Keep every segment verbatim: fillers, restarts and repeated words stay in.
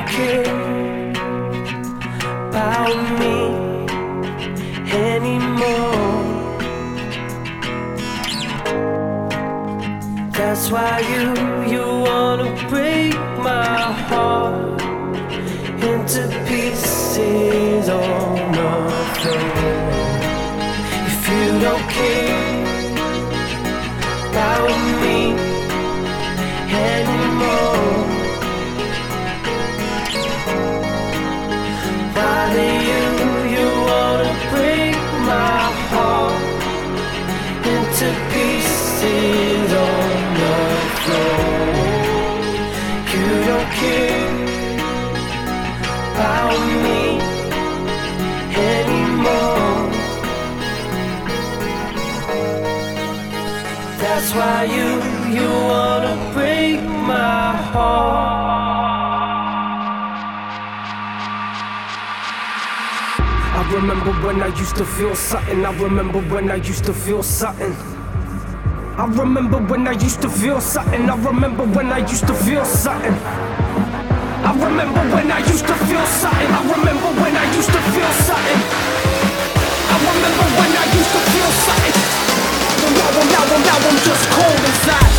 don't care about me anymore. That's why you, you wanna break my heart into pieces on the floor. If you don't care about me anymore, why do you, you wanna break my heart into pieces on the floor? You don't care about me anymore. That's why you, you wanna break my heart. I remember when I used to feel something. I remember when I used to feel something. I remember when I used to feel something. I remember when I used to feel something. I remember when I used to feel something. I remember when I used to feel something. I remember when I used to feel something. But now I'm, now I'm, now I'm just cold inside.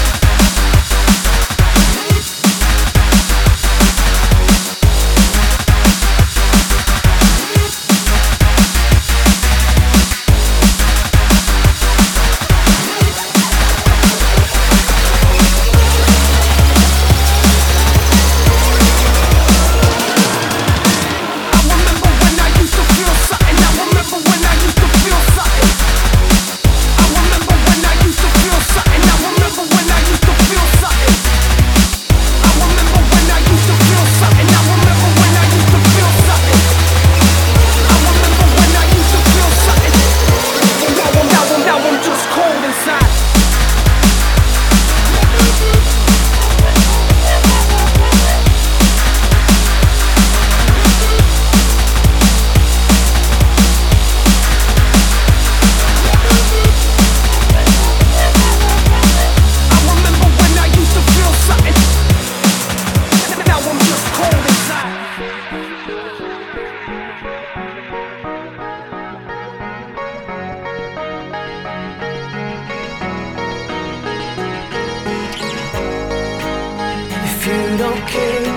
You don't care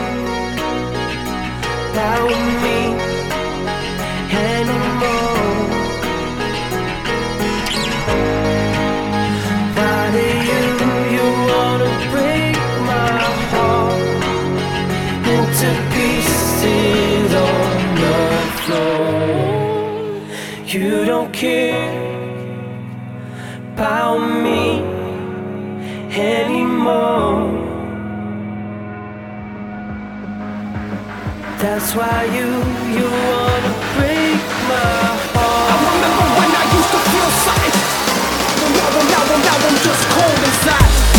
about me anymore. Why do you, you wanna break my heart into pieces on the floor? You don't care about me anymore. That's why you, you wanna break my heart. I remember when I used to feel something. But now I'm, now I'm, now I'm just cold inside.